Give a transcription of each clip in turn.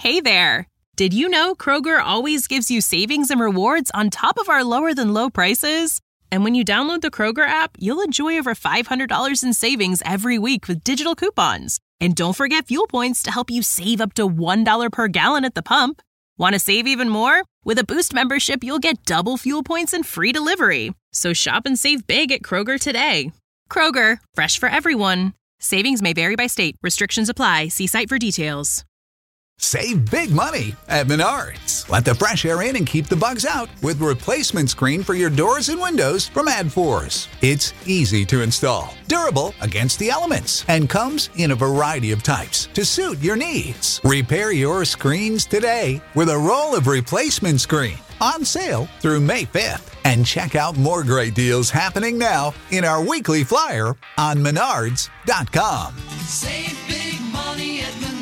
Hey there! Did you know Kroger always gives you savings and rewards on top of our lower-than-low prices? And when you download the Kroger app, you'll enjoy over $500 in savings every week with digital coupons. And don't forget fuel points to help you save up to $1 per gallon at the pump. Want to save even more? With a Boost membership, you'll get double fuel points and free delivery. So shop and save big at Kroger today. Kroger, fresh for everyone. Savings may vary by state. Restrictions apply. See site for details. Save big money at Menards. Let the fresh air in and keep the bugs out with replacement screen for your doors and windows from AdForce. It's easy to install, durable against the elements, and comes in a variety of types to suit your needs. Repair your screens today with a roll of replacement screen on sale through May 5th. And check out more great deals happening now in our weekly flyer on Menards.com. Save big money at Menards.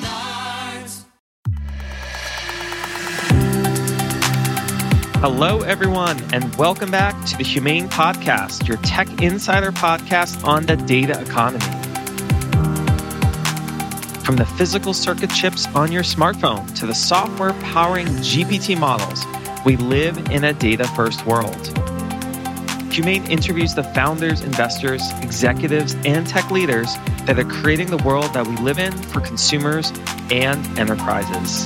Hello, everyone, and welcome back to the Humane Podcast, your tech insider podcast on the data economy. From the physical circuit chips on your smartphone to the software powering GPT models, we live in a data-first world. Humane interviews the founders, investors, executives, and tech leaders that are creating the world that we live in for consumers and enterprises.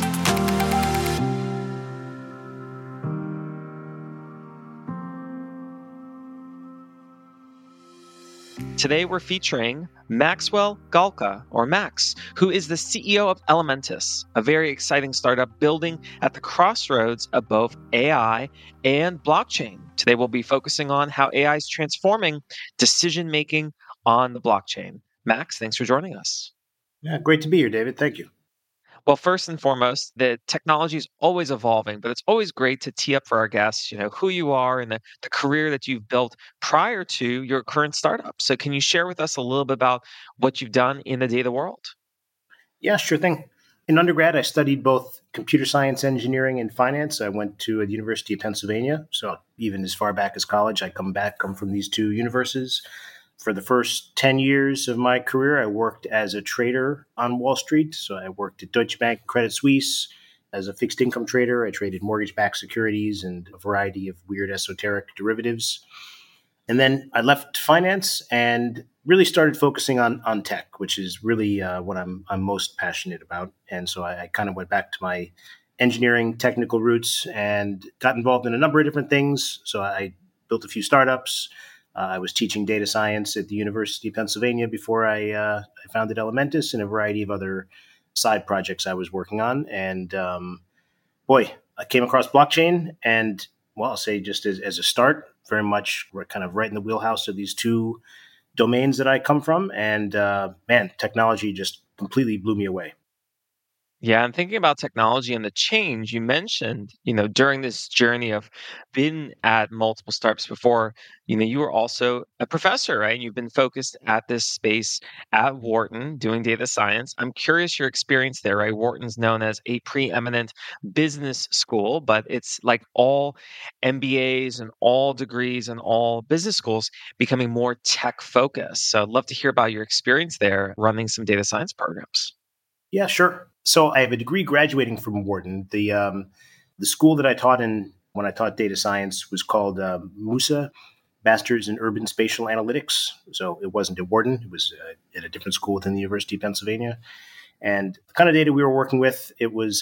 Today, we're featuring Maxwell Galka, or Max, who is the CEO of Elementus, a very exciting startup building at the crossroads of both AI and blockchain. Today, we'll be focusing on how AI is transforming decision-making on the blockchain. Max, thanks for joining us. Yeah, great to be here, David. Thank you. Well, first and foremost, the technology is always evolving, but it's always great to tee up for our guests, who you are and the career that you've built prior to your current startup. So can you share with us a little bit about what you've done in the data world? Yeah, sure thing. In undergrad, I studied both computer science, engineering, and finance. I went to the University of Pennsylvania. So even as far back as college, I come from these two universities. For the first 10 years of my career, I worked as a trader on Wall Street. So I worked at Deutsche Bank, Credit Suisse as a fixed income trader. I traded mortgage-backed securities and a variety of weird esoteric derivatives. And then I left finance and really started focusing on tech, which is really what I'm most passionate about. And so I kind of went back to my engineering technical roots and got involved in a number of different things. So I built a few startups. I was teaching data science at the University of Pennsylvania before I founded Elementus and a variety of other side projects I was working on. And I came across blockchain and, well, I'll say just as a start, very much we're kind of right in the wheelhouse of these two domains that I come from. And technology just completely blew me away. Yeah, and thinking about technology and the change you mentioned, during this journey of being at multiple startups before, you were also a professor, right? You've been focused at this space at Wharton doing data science. I'm curious your experience there, right? Wharton's known as a preeminent business school, but it's like all MBAs and all degrees and all business schools becoming more tech focused. So I'd love to hear about your experience there running some data science programs. Yeah, sure. So I have a degree graduating from Wharton. The school that I taught in when I taught data science was called MUSA, Masters in Urban Spatial Analytics. So it wasn't at Wharton. It was at a different school within the University of Pennsylvania. And the kind of data we were working with, it was,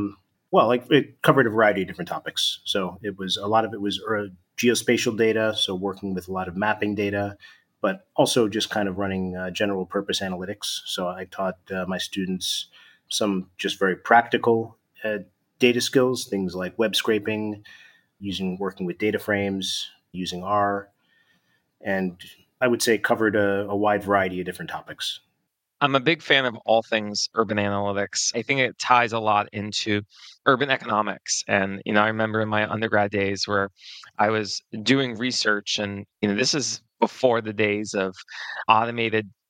it covered a variety of different topics. So a lot of it was geospatial data, so working with a lot of mapping data, but also just kind of running general purpose analytics. So I taught my students some just very practical data skills, things like web scraping, working with data frames, using R, and I would say covered a wide variety of different topics. I'm a big fan of all things urban analytics. I think it ties a lot into urban economics. And, I remember in my undergrad days where I was doing research and, this is before the days of automated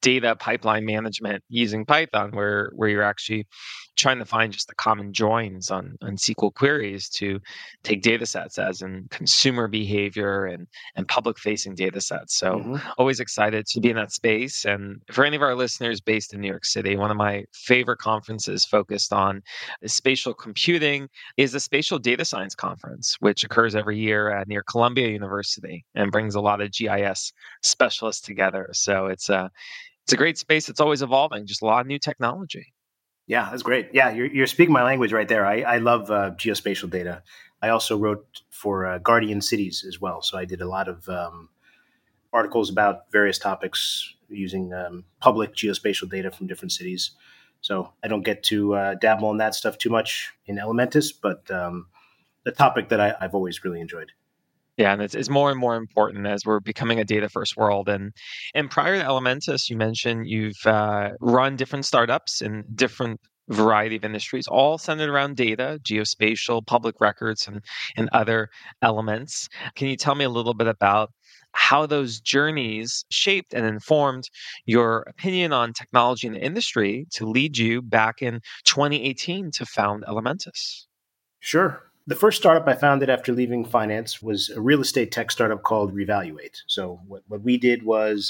data pipeline management using Python, where you're actually trying to find just the common joins on SQL queries to take data sets as in consumer behavior and public facing data sets. So Hmm. always excited to be in that space. And for any of our listeners based in New York City, one of my favorite conferences focused on spatial computing is the Spatial Data Science Conference, which occurs every year near Columbia University and brings a lot of GIS specialists together. So it's a great space. It's always evolving, just a lot of new technology. Yeah, that's great. Yeah, you're speaking my language right there. I love geospatial data. I also wrote for Guardian Cities as well. So I did a lot of articles about various topics using public geospatial data from different cities. So I don't get to dabble in that stuff too much in Elementus, but the topic that I've always really enjoyed. Yeah, and it's more and more important as we're becoming a data first world. And prior to Elementus, you mentioned you've run different startups in different variety of industries, all centered around data, geospatial, public records, and other elements. Can you tell me a little bit about how those journeys shaped and informed your opinion on technology in the industry to lead you back in 2018 to found Elementus? Sure. The first startup I founded after leaving finance was a real estate tech startup called Revaluate. So what we did was,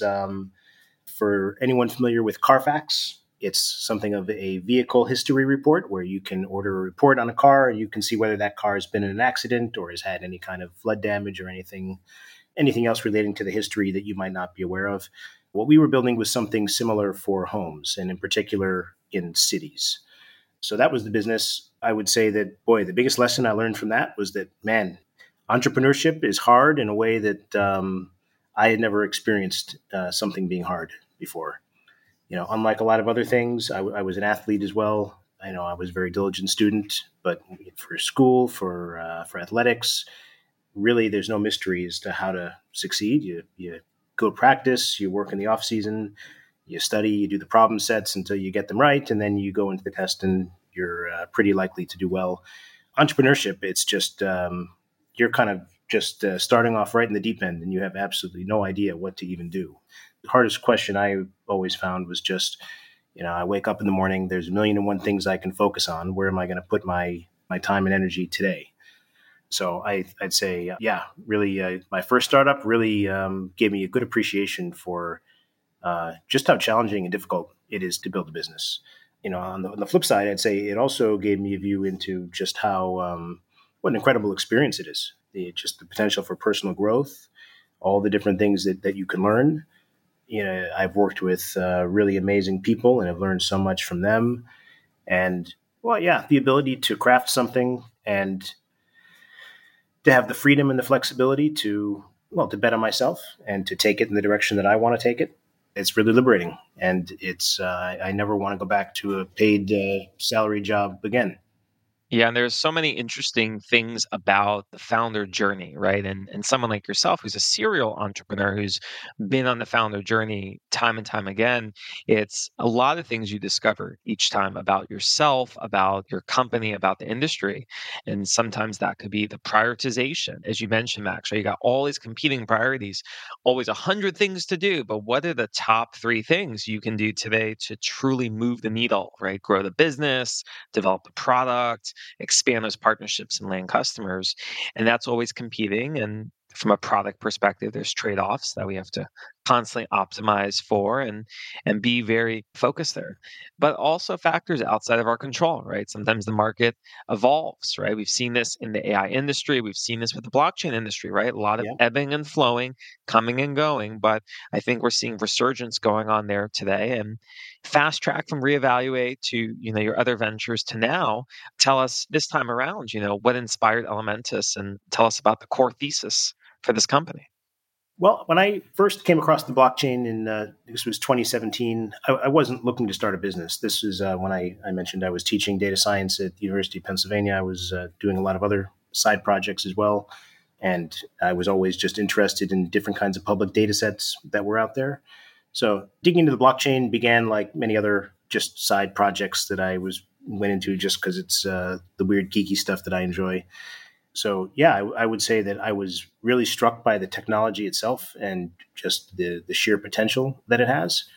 for anyone familiar with Carfax, it's something of a vehicle history report where you can order a report on a car and you can see whether that car has been in an accident or has had any kind of flood damage or anything else relating to the history that you might not be aware of. What we were building was something similar for homes and in particular in cities. So that was the business. I would say that, boy, the biggest lesson I learned from that was that, man, entrepreneurship is hard in a way that I had never experienced something being hard before. Unlike a lot of other things, I was an athlete as well. I know I was a very diligent student, but for school, for athletics, really, there's no mystery as to how to succeed. You go practice, you work in the off season, you study, you do the problem sets until you get them right, and then you go into the test and you're pretty likely to do well. Entrepreneurship, it's just you're kind of just starting off right in the deep end and you have absolutely no idea what to even do. The hardest question I always found was just, I wake up in the morning, there's a million and one things I can focus on. Where am I going to put my time and energy today? So I'd say, really, my first startup really gave me a good appreciation for just how challenging and difficult it is to build a business. On the flip side, I'd say it also gave me a view into just how what an incredible experience it is. Just the potential for personal growth, all the different things that you can learn. I've worked with really amazing people and I've learned so much from them. And well, yeah, the ability to craft something and to have the freedom and the flexibility to bet on myself and to take it in the direction that I want to take it. It's really liberating, and it's I never want to go back to a paid salary job again. Yeah, and there's so many interesting things about the founder journey, right? And someone like yourself who's a serial entrepreneur who's been on the founder journey time and time again, it's a lot of things you discover each time about yourself, about your company, about the industry. And sometimes that could be the prioritization. As you mentioned, Max, right? You got all these competing priorities, always 100 things to do, but what are the top three things you can do today to truly move the needle, right? Grow the business, develop the product, expand those partnerships and land customers. And that's always competing. And from a product perspective, there's trade-offs that we have to constantly optimize for and be very focused there. But also factors outside of our control, right? Sometimes the market evolves, right? We've seen this in the AI industry, we've seen this with the blockchain industry, right? A lot of Yeah. ebbing and flowing, coming and going. But I think we're seeing resurgence going on there today. And fast track from reevaluate to your other ventures to now, tell us this time around, what inspired Elementus and tell us about the core thesis for this company. Well, when I first came across the blockchain in this was 2017, I wasn't looking to start a business. This was when I mentioned I was teaching data science at the University of Pennsylvania. I was doing a lot of other side projects as well. And I was always just interested in different kinds of public data sets that were out there. So digging into the blockchain began like many other just side projects that I went into just because it's the weird geeky stuff that I enjoy. So yeah, I would say that I was really struck by the technology itself and just the sheer potential that it has.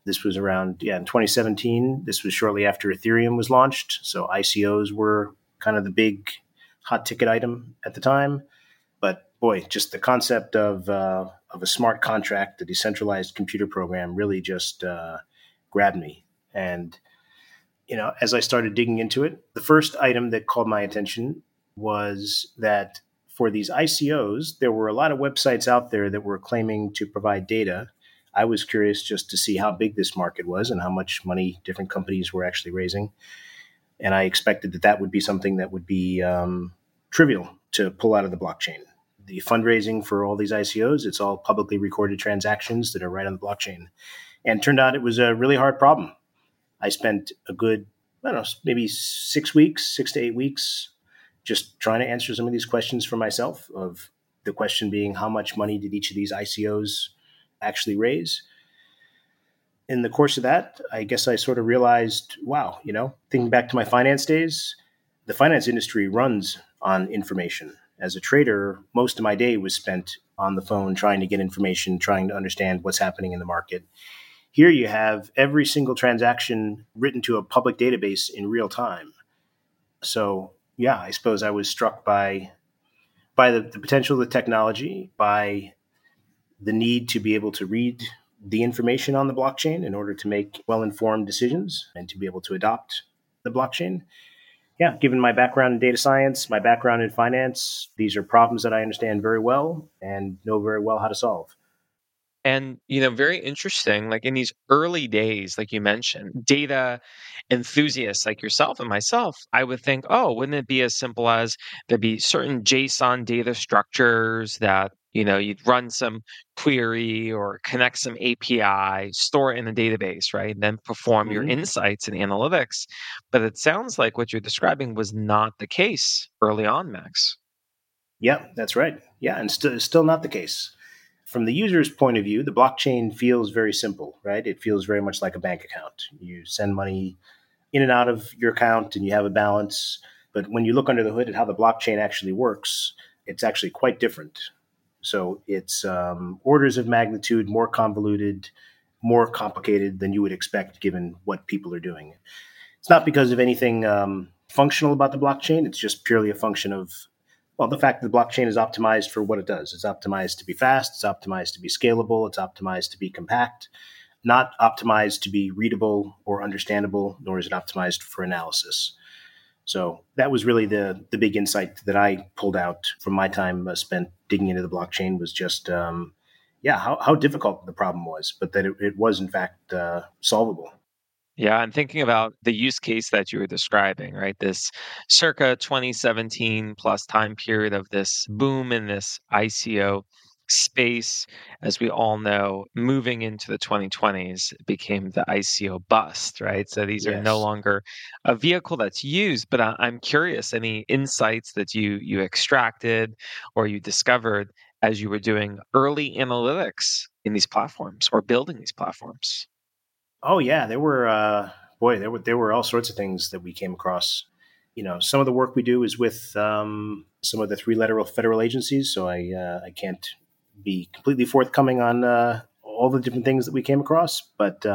This was around, in 2017. This was shortly after Ethereum was launched. So ICOs were kind of the big hot ticket item at the time. But boy, just the concept of a smart contract, a decentralized computer program, really just grabbed me. And as I started digging into it, the first item that called my attention was that for these ICOs, there were a lot of websites out there that were claiming to provide data. I was curious just to see how big this market was and how much money different companies were actually raising. And I expected that would be something that would be trivial to pull out of the blockchain. The fundraising for all these ICOs, it's all publicly recorded transactions that are right on the blockchain. And it turned out it was a really hard problem. I spent a good, maybe 6 to 8 weeks, just trying to answer some of these questions for myself, of the question being, how much money did each of these ICOs actually raise? In the course of that, I guess I sort of realized, wow, thinking back to my finance days, the finance industry runs on information. As a trader, most of my day was spent on the phone trying to get information, trying to understand what's happening in the market. Here you have every single transaction written to a public database in real time. So, yeah, I suppose I was struck by the potential of the technology, by the need to be able to read the information on the blockchain in order to make well-informed decisions and to be able to adopt the blockchain. Yeah, given my background in data science, my background in finance, these are problems that I understand very well and know very well how to solve. And, very interesting, like in these early days, like you mentioned, data enthusiasts like yourself and myself, I would think, oh, wouldn't it be as simple as there'd be certain JSON data structures that, you'd run some query or connect some API, store it in a database, right? And then perform your Mm-hmm. insights and analytics. But it sounds like what you're describing was not the case early on, Max. Yeah, that's right. Yeah, and still not the case. From the user's point of view, the blockchain feels very simple, right? It feels very much like a bank account. You send money in and out of your account and you have a balance. But when you look under the hood at how the blockchain actually works, it's actually quite different. So it's orders of magnitude more convoluted, more complicated than you would expect given what people are doing. It's not because of anything functional about the blockchain. It's just purely a function of, the fact that the blockchain is optimized for what it does. It's optimized to be fast. It's optimized to be scalable. It's optimized to be compact, not optimized to be readable or understandable, nor is it optimized for analysis. So that was really the big insight that I pulled out from my time spent digging into the blockchain, was just, how difficult the problem was, but that it was in fact solvable. Yeah, I'm thinking about the use case that you were describing, right? This circa 2017 plus time period of this boom in this ICO space. As we all know, moving into the 2020s, it became the ICO bust, right? So these are no Yes. longer a vehicle that's used, but I'm curious, any insights that you extracted or you discovered as you were doing early analytics in these platforms or building these platforms? Oh yeah, there were there were all sorts of things that we came across. Some of the work we do is with some of the three-letter federal agencies, so I can't be completely forthcoming on all the different things that we came across. But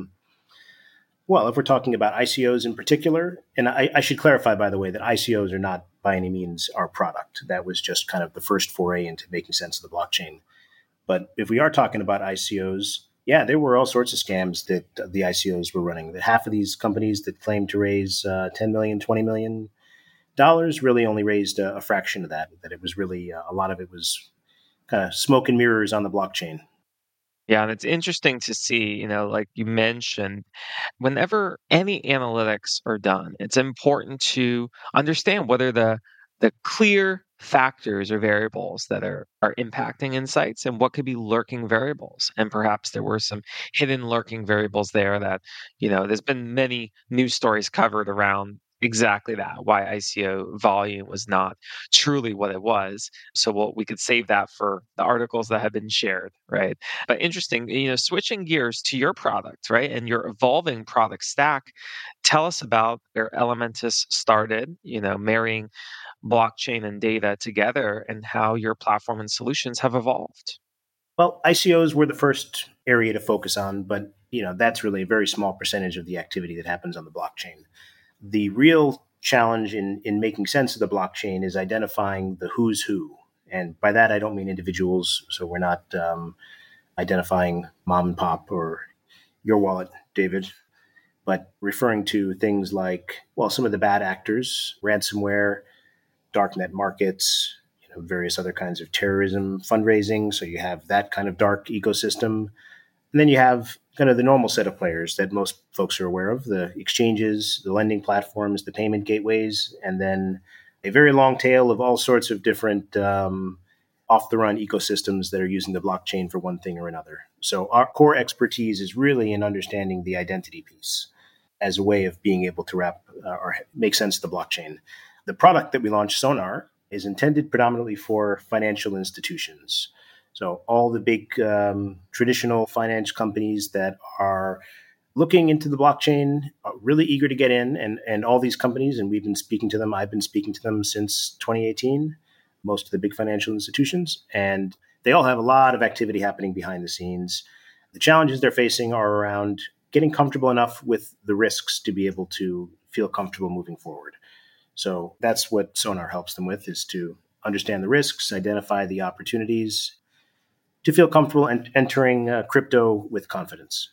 if we're talking about ICOs in particular, and I should clarify, by the way, that ICOs are not by any means our product. That was just kind of the first foray into making sense of the blockchain. But if we are talking about ICOs, yeah, there were all sorts of scams that the ICOs were running. That half of these companies that claimed to raise $10 million, $20 million really only raised a fraction of that. That it was really a lot of it was kind of smoke and mirrors on the blockchain. Yeah, and it's interesting to see, like you mentioned, whenever any analytics are done, it's important to understand whether the clear factors or variables that are impacting insights and what could be lurking variables. And perhaps there were some hidden lurking variables there that, there's been many news stories covered around exactly that, why ICO volume was not truly what it was. So we could save that for the articles that have been shared, right? But interesting, switching gears to your product, right? And your evolving product stack. Tell us about where Elementus started, marrying blockchain and data together and how your platform and solutions have evolved. Well, ICOs were the first area to focus on, but that's really a very small percentage of the activity that happens on the blockchain. The real challenge in making sense of the blockchain is identifying the who's who. And by that, I don't mean individuals. So we're not identifying mom and pop or your wallet, David, but referring to things like, well, some of the bad actors, ransomware, darknet markets, various other kinds of terrorism fundraising. So you have that kind of dark ecosystem. And then you have kind of the normal set of players that most folks are aware of, the exchanges, the lending platforms, the payment gateways, and then a very long tail of all sorts of different off-the-run ecosystems that are using the blockchain for one thing or another. So our core expertise is really in understanding the identity piece as a way of being able to wrap or make sense of the blockchain. The product that we launched, Sonar, is intended predominantly for financial institutions. So all the big traditional finance companies that are looking into the blockchain are really eager to get in, and all these companies, and we've been speaking to them, I've been speaking to them since 2018, most of the big financial institutions, and they all have a lot of activity happening behind the scenes. The challenges they're facing are around getting comfortable enough with the risks to be able to feel comfortable moving forward. So that's what Sonar helps them with, is to understand the risks, identify the opportunities, to feel comfortable entering crypto with confidence.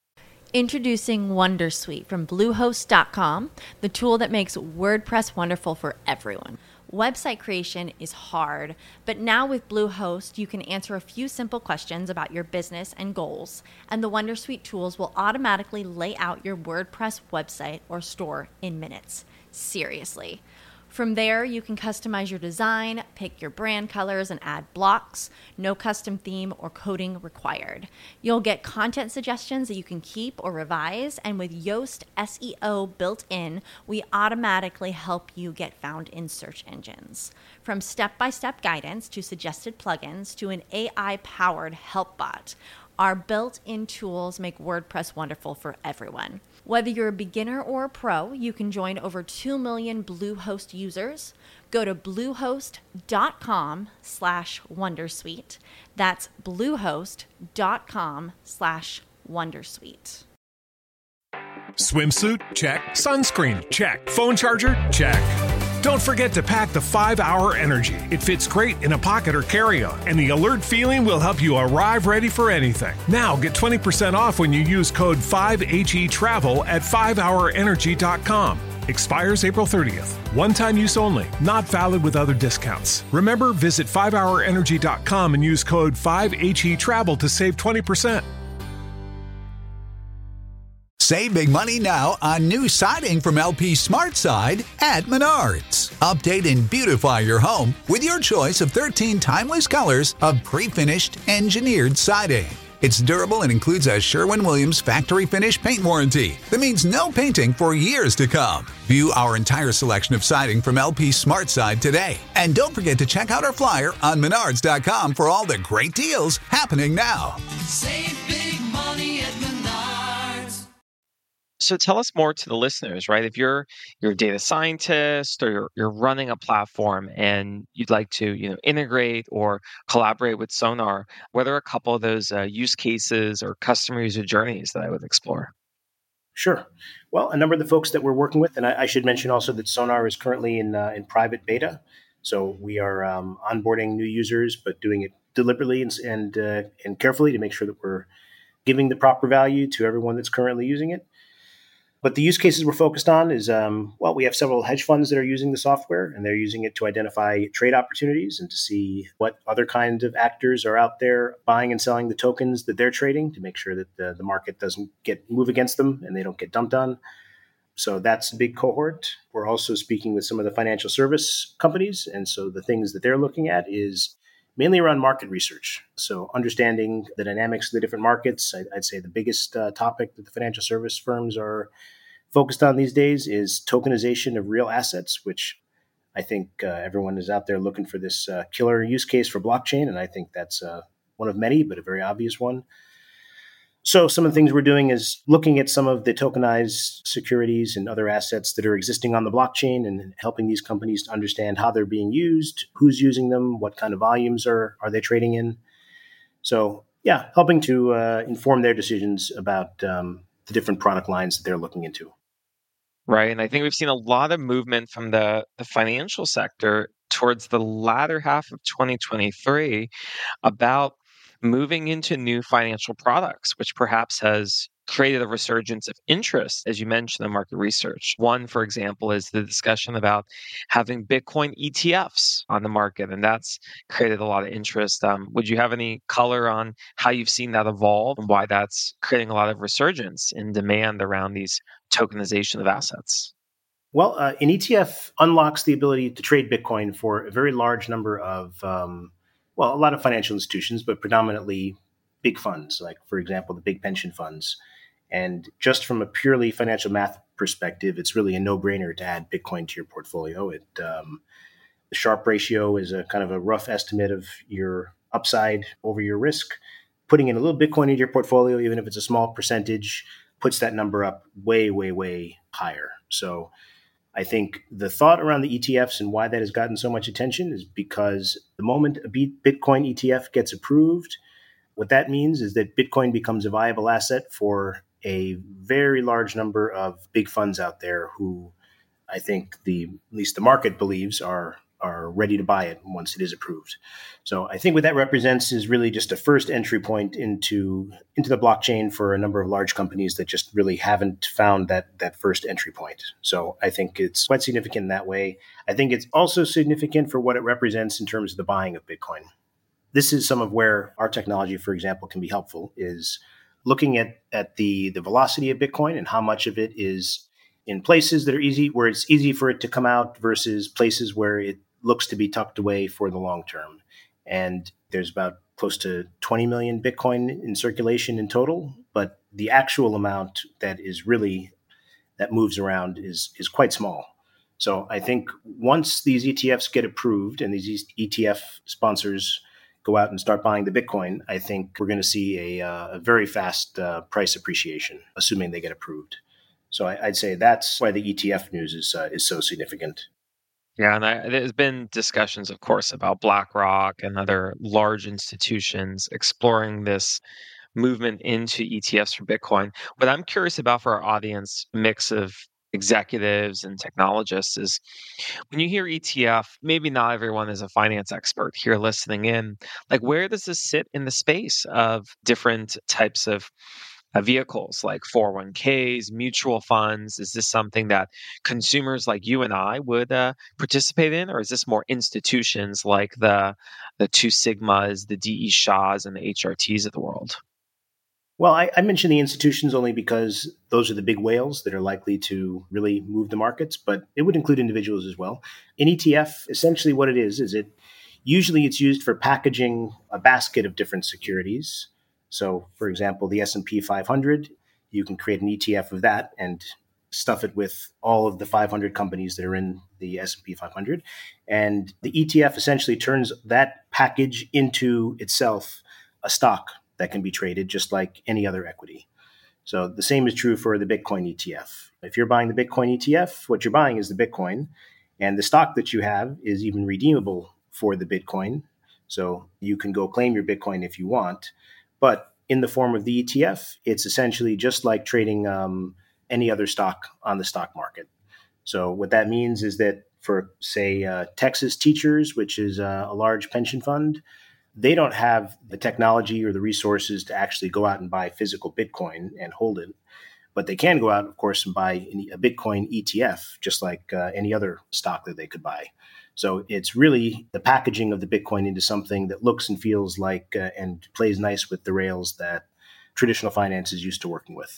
Introducing Wondersuite from Bluehost.com, the tool that makes WordPress wonderful for everyone. Website creation is hard, but now with Bluehost, you can answer a few simple questions about your business and goals, and the Wondersuite tools will automatically lay out your WordPress website or store in minutes. Seriously. From there, you can customize your design, pick your brand colors, and add blocks. No custom theme or coding required. You'll get content suggestions that you can keep or revise, and with Yoast SEO built in, we automatically help you get found in search engines. From step-by-step guidance to suggested plugins to an AI-powered help bot, our built-in tools make WordPress wonderful for everyone. Whether you're a beginner or a pro, you can join over 2 million Bluehost users. Go to bluehost.com/wondersuite. That's bluehost.com/wondersuite. Swimsuit? Check. Sunscreen? Check. Phone charger? Check. Don't forget to pack the 5-Hour Energy. It fits great in a pocket or carry-on, and the alert feeling will help you arrive ready for anything. Now get 20% off when you use code 5HETRAVEL at 5hourenergy.com. Expires April 30th. One-time use only. Not valid with other discounts. Remember, visit 5hourenergy.com and use code 5HETRAVEL to save 20%. Save big money now on new siding from LP SmartSide at Menards. Update and beautify your home with your choice of 13 timeless colors of pre-finished engineered siding. It's durable and includes a Sherwin-Williams factory finish paint warranty that means no painting for years to come. View our entire selection of siding from LP SmartSide today. And don't forget to check out our flyer on Menards.com for all the great deals happening now. Save big money at Menards. So tell us more to the listeners, right? If you're a data scientist or you're running a platform and you'd like to, integrate or collaborate with Sonar, what are a couple of those use cases or customer user journeys that I would explore? Sure. Well, a number of the folks that we're working with, and I should mention also that Sonar is currently in private beta. So we are onboarding new users, but doing it deliberately and carefully to make sure that we're giving the proper value to everyone that's currently using it. But the use cases we're focused on is, we have several hedge funds that are using the software, and they're using it to identify trade opportunities and to see what other kinds of actors are out there buying and selling the tokens that they're trading to make sure that the market doesn't move against them and they don't get dumped on. So that's a big cohort. We're also speaking with some of the financial service companies. And so the things that they're looking at is mainly around market research. So understanding the dynamics of the different markets. I'd say the biggest topic that the financial service firms are focused on these days is tokenization of real assets, which I think everyone is out there looking for this killer use case for blockchain. And I think that's one of many, but a very obvious one. So some of the things we're doing is looking at some of the tokenized securities and other assets that are existing on the blockchain and helping these companies to understand how they're being used, who's using them, what kind of volumes are they trading in. So Yeah, helping to inform their decisions about the different product lines that they're looking into. Right. And I think we've seen a lot of movement from the financial sector towards the latter half of 2023 about moving into new financial products, which perhaps has created a resurgence of interest, as you mentioned, in market research. One, for example, is the discussion about having Bitcoin ETFs on the market, and that's created a lot of interest. Would you have any color on how you've seen that evolve and why that's creating a lot of resurgence in demand around these tokenization of assets? Well, an ETF unlocks the ability to trade Bitcoin for a very large number of, a lot of financial institutions, but predominantly big funds, like, for example, the big pension funds. And just from a purely financial math perspective, it's really a no-brainer to add Bitcoin to your portfolio. The Sharpe ratio is a kind of a rough estimate of your upside over your risk. Putting in a little Bitcoin into your portfolio, even if it's a small percentage, puts that number up way, way, way higher. So I think the thought around the ETFs and why that has gotten so much attention is because the moment a Bitcoin ETF gets approved, what that means is that Bitcoin becomes a viable asset for a very large number of big funds out there who I think at least the market believes are ready to buy it once it is approved. So I think what that represents is really just a first entry point into the blockchain for a number of large companies that just really haven't found that first entry point. So I think it's quite significant in that way. I think it's also significant for what it represents in terms of the buying of Bitcoin. This is some of where our technology, for example, can be helpful, is looking at the velocity of Bitcoin and how much of it is in places that are easy, where it's easy for it to come out versus places where it looks to be tucked away for the long term. And there's about close to 20 million Bitcoin in circulation in total, but the actual amount that moves around is quite small. So I think once these ETFs get approved and these ETF sponsors go out and start buying the Bitcoin, I think we're going to see a very fast price appreciation, assuming they get approved. So I'd say that's why the ETF news is so significant. Yeah, and there's been discussions, of course, about BlackRock and other large institutions exploring this movement into ETFs for Bitcoin. What I'm curious about for our audience, mix of executives and technologists, is when you hear ETF, maybe not everyone is a finance expert here listening in. Like, where does this sit in the space of different types of vehicles like 401ks, mutual funds? Is this something that consumers like you and I would participate in, or is this more institutions like the Two Sigmas, the DE Shaws, and the HRTs of the world? Well, I mention the institutions only because those are the big whales that are likely to really move the markets, but it would include individuals as well. An ETF, essentially what it is usually it's used for packaging a basket of different securities. So, for example, the S&P 500, you can create an ETF of that and stuff it with all of the 500 companies that are in the S&P 500. And the ETF essentially turns that package into itself a stock that can be traded just like any other equity. So the same is true for the Bitcoin ETF. If you're buying the Bitcoin ETF, what you're buying is the Bitcoin, and the stock that you have is even redeemable for the Bitcoin. So you can go claim your Bitcoin if you want. But in the form of the ETF, it's essentially just like trading any other stock on the stock market. So what that means is that for, say, Texas Teachers, which is a large pension fund, they don't have the technology or the resources to actually go out and buy physical Bitcoin and hold it. But they can go out, of course, and buy a Bitcoin ETF, just like any other stock that they could buy. So it's really the packaging of the Bitcoin into something that looks and feels like and plays nice with the rails that traditional finance is used to working with.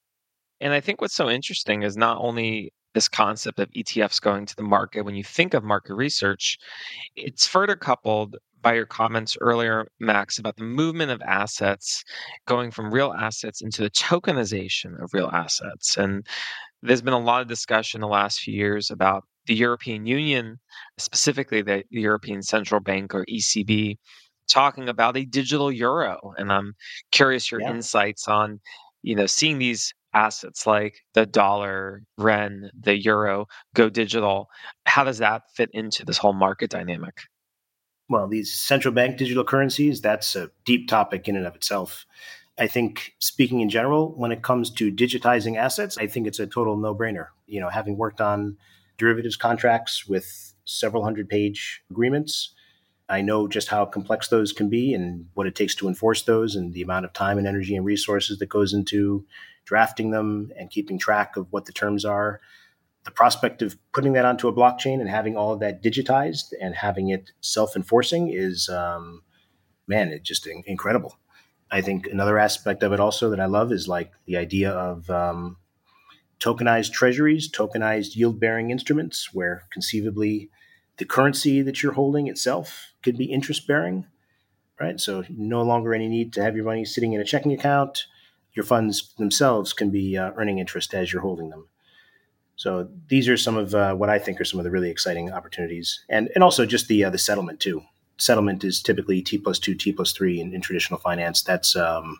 And I think what's so interesting is not only this concept of ETFs going to the market. When you think of market research, it's further coupled by your comments earlier, Max, about the movement of assets going from real assets into the tokenization of real assets. And there's been a lot of discussion the last few years about the European Union, specifically the European Central Bank, or ECB, talking about a digital euro. And I'm curious your insights on, seeing these assets like the dollar, Ren, the euro go digital. How does that fit into this whole market dynamic? Well, these central bank digital currencies, that's a deep topic in and of itself. I think speaking in general, when it comes to digitizing assets, I think it's a total no-brainer. Having worked on derivatives contracts with several hundred-page agreements, I know just how complex those can be and what it takes to enforce those and the amount of time and energy and resources that goes into drafting them and keeping track of what the terms are. The prospect of putting that onto a blockchain and having all of that digitized and having it self-enforcing is, it's just incredible. I think another aspect of it also that I love is like the idea of tokenized treasuries, tokenized yield-bearing instruments, where conceivably the currency that you're holding itself could be interest-bearing, right? So no longer any need to have your money sitting in a checking account. Your funds themselves can be earning interest as you're holding them. So these are some of what I think are some of the really exciting opportunities, and also just the settlement too. Settlement is typically T plus 2, T plus 3 in traditional finance. That's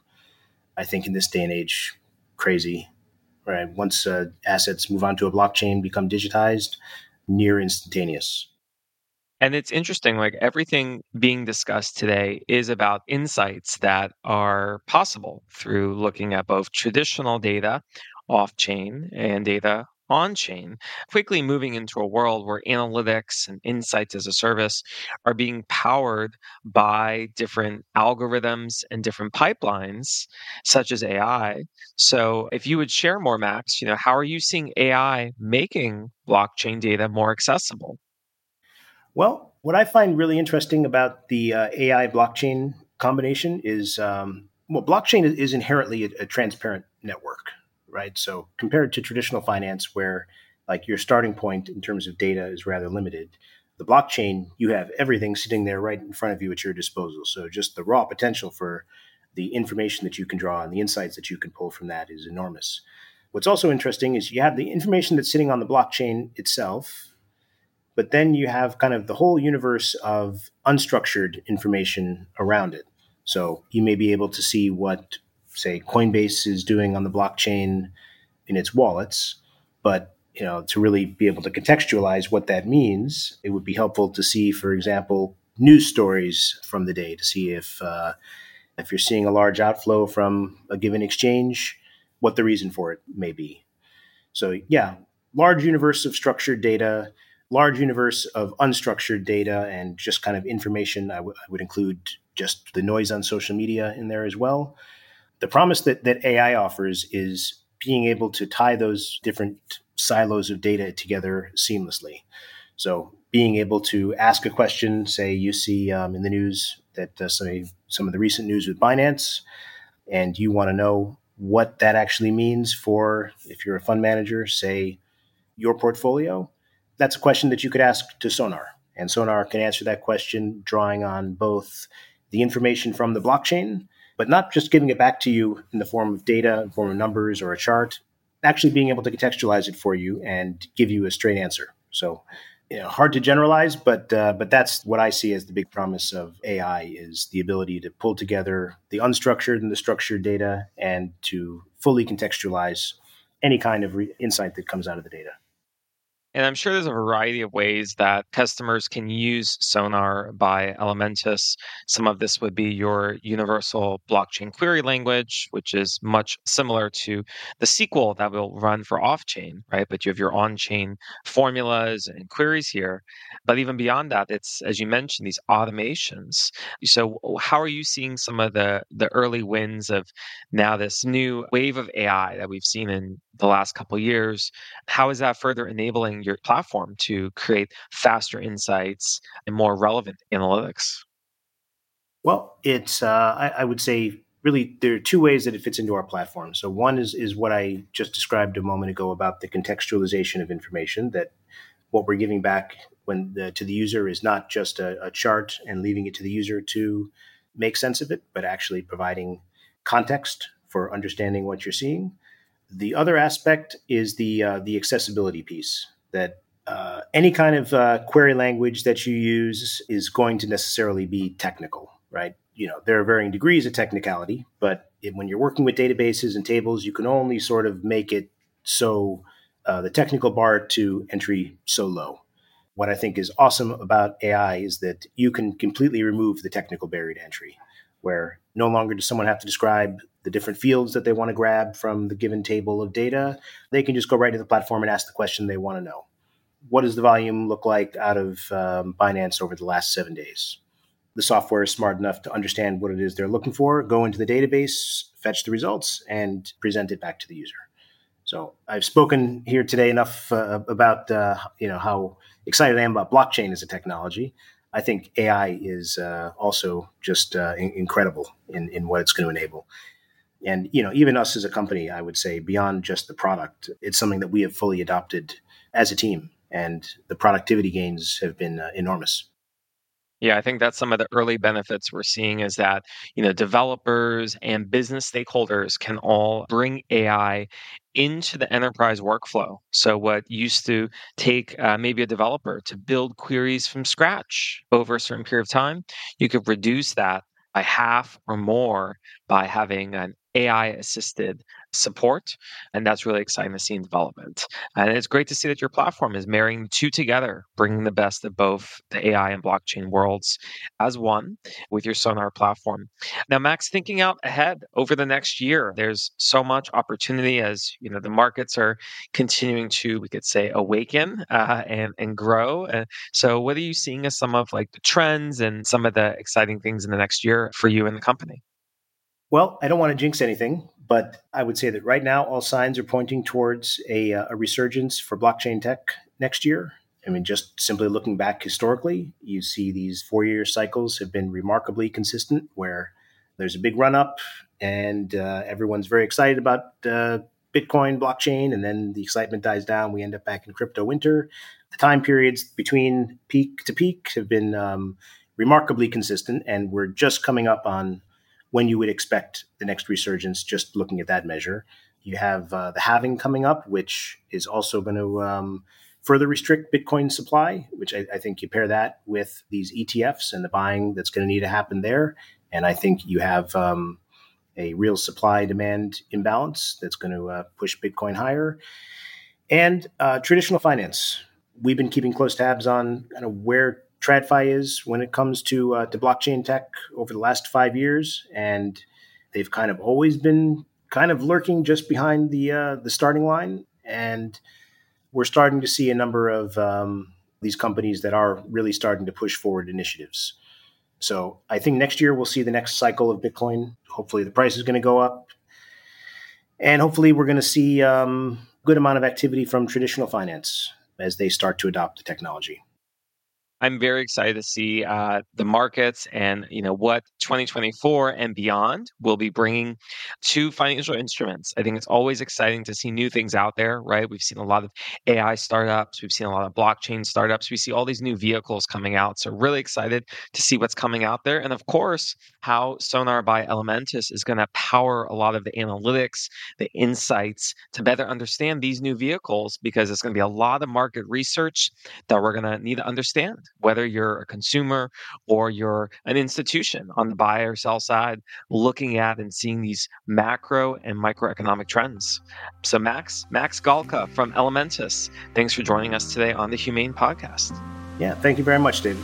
I think in this day and age crazy, right? Once assets move onto a blockchain, become digitized, near instantaneous. And it's interesting, like everything being discussed today is about insights that are possible through looking at both traditional data off chain and data on chain, quickly moving into a world where analytics and insights as a service are being powered by different algorithms and different pipelines, such as AI. So if you would share more, Max, how are you seeing AI making blockchain data more accessible? Well, what I find really interesting about the AI blockchain combination is, blockchain is inherently a transparent network, right? So compared to traditional finance, where like your starting point in terms of data is rather limited, the blockchain, you have everything sitting there right in front of you at your disposal. So just the raw potential for the information that you can draw and the insights that you can pull from that is enormous. What's also interesting is you have the information that's sitting on the blockchain itself, but then you have kind of the whole universe of unstructured information around it. So you may be able to see what, say, Coinbase is doing on the blockchain in its wallets, but to really be able to contextualize what that means, it would be helpful to see, for example, news stories from the day to see if you're seeing a large outflow from a given exchange, what the reason for it may be. So yeah, large universe of structured data, large universe of unstructured data, and just kind of information. I would include just the noise on social media in there as well. The promise that AI offers is being able to tie those different silos of data together seamlessly. So being able to ask a question, say you see in the news that some of the recent news with Binance, and you want to know what that actually means for, if you're a fund manager, say your portfolio, that's a question that you could ask to Sonar. And Sonar can answer that question drawing on both the information from the blockchain, but not just giving it back to you in the form of data, in the form of numbers or a chart, actually being able to contextualize it for you and give you a straight answer. So, hard to generalize, but that's what I see as the big promise of AI is the ability to pull together the unstructured and the structured data and to fully contextualize any kind of insight that comes out of the data. And I'm sure there's a variety of ways that customers can use Sonar by Elementis. Some of this would be your universal blockchain query language, which is much similar to the SQL that will run for off-chain, right? But you have your on-chain formulas and queries here. But even beyond that, it's, as you mentioned, these automations. So how are you seeing some of the early wins of now this new wave of AI that we've seen in the last couple of years? How is that further enabling your platform to create faster insights and more relevant analytics? Well, it's I would say really there are two ways that it fits into our platform. So one is what I just described a moment ago about the contextualization of information, that what we're giving back to the user is not just a chart and leaving it to the user to make sense of it, but actually providing context for understanding what you're seeing. The other aspect is the accessibility piece, that any kind of query language that you use is going to necessarily be technical, right? There are varying degrees of technicality, but when you're working with databases and tables, you can only sort of make it so the technical bar to entry so low. What I think is awesome about AI is that you can completely remove the technical barrier to entry, where no longer does someone have to describe the different fields that they want to grab from the given table of data. They can just go right to the platform and ask the question they want to know. What does the volume look like out of Binance over the last 7 days? The software is smart enough to understand what it is they're looking for, go into the database, fetch the results, and present it back to the user. So I've spoken here today enough about how excited I am about blockchain as a technology. I think AI is also just incredible in what it's going to enable. And even us as a company, I would say beyond just the product, it's something that we have fully adopted as a team, and the productivity gains have been enormous. Yeah, I think that's some of the early benefits we're seeing is that, developers and business stakeholders can all bring AI into the enterprise workflow. So what used to take maybe a developer to build queries from scratch over a certain period of time, you could reduce that by half or more by having an AI-assisted support. And that's really exciting to see in development. And it's great to see that your platform is marrying the two together, bringing the best of both the AI and blockchain worlds as one with your Sonar platform. Now, Max, thinking out ahead over the next year, there's so much opportunity as the markets are continuing to, we could say, awaken and grow. So what are you seeing as some of the trends and some of the exciting things in the next year for you and the company? Well, I don't want to jinx anything, but I would say that right now, all signs are pointing towards a resurgence for blockchain tech next year. I mean, just simply looking back historically, you see these 4-year cycles have been remarkably consistent, where there's a big run up and everyone's very excited about Bitcoin blockchain, and then the excitement dies down. We end up back in crypto winter. The time periods between peak to peak have been remarkably consistent, and we're just coming up on when you would expect the next resurgence, just looking at that measure. You have the halving coming up, which is also going to further restrict Bitcoin supply, which I think you pair that with these ETFs and the buying that's going to need to happen there. And I think you have a real supply-demand imbalance that's going to push Bitcoin higher. And traditional finance. We've been keeping close tabs on kind of where TradFi is when it comes to blockchain tech over the last 5 years, and they've kind of always been kind of lurking just behind the starting line. And we're starting to see a number of these companies that are really starting to push forward initiatives. So I think next year we'll see the next cycle of Bitcoin. Hopefully the price is going to go up, and hopefully we're going to see good amount of activity from traditional finance as they start to adopt the technology. I'm very excited to see the markets and what 2024 and beyond will be bringing to financial instruments. I think it's always exciting to see new things out there, right? We've seen a lot of AI startups. We've seen a lot of blockchain startups. We see all these new vehicles coming out. So really excited to see what's coming out there. And of course, how Sonar by Elementis is going to power a lot of the analytics, the insights to better understand these new vehicles, because it's going to be a lot of market research that we're going to need to understand, whether you're a consumer or you're an institution on the buy or sell side, looking at and seeing these macro and microeconomic trends. So Max Galka from Elementis, thanks for joining us today on the Humane Podcast. Yeah, thank you very much, David.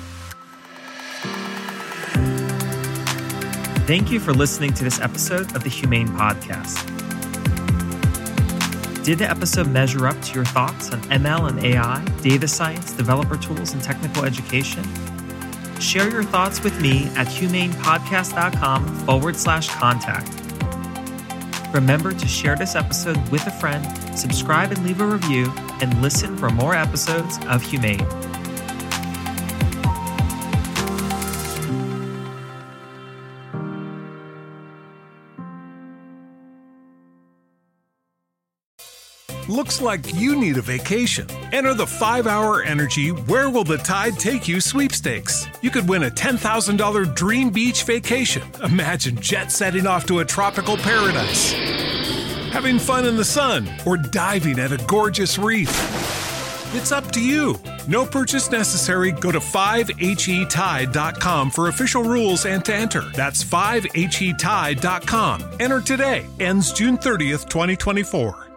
Thank you for listening to this episode of the Humane Podcast. Did the episode measure up to your thoughts on ML and AI, data science, developer tools, and technical education? Share your thoughts with me at humanepodcast.com/contact. Remember to share this episode with a friend, subscribe and leave a review, and listen for more episodes of Humane. Looks like you need a vacation. Enter the 5-Hour Energy Where Will the Tide Take You sweepstakes. You could win a $10,000 dream beach vacation. Imagine jet setting off to a tropical paradise, having fun in the sun, or diving at a gorgeous reef. It's up to you. No purchase necessary. Go to 5HETide.com for official rules and to enter. That's 5HETide.com. Enter today. Ends June 30th, 2024.